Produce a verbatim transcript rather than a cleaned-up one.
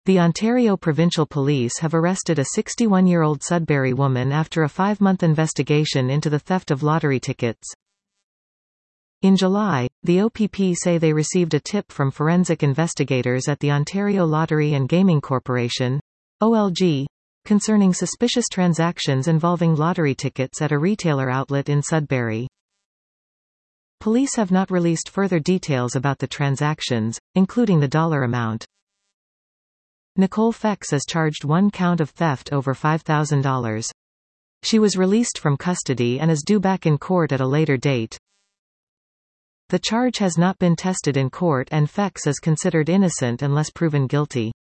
The Ontario Provincial Police have arrested a sixty-one-year-old Sudbury woman after a five-month investigation into the theft of lottery tickets. In July, the O P P say they received a tip from forensic investigators at the Ontario Lottery and Gaming Corporation, O L G, concerning suspicious transactions involving lottery tickets at a retailer outlet in Sudbury. Police have not released further details about the transactions, including the dollar amount. Nicole Fex is charged one count of theft over five thousand dollars. She was released from custody and is due back in court at a later date. The charge has not been tested in court and Fex is considered innocent unless proven guilty.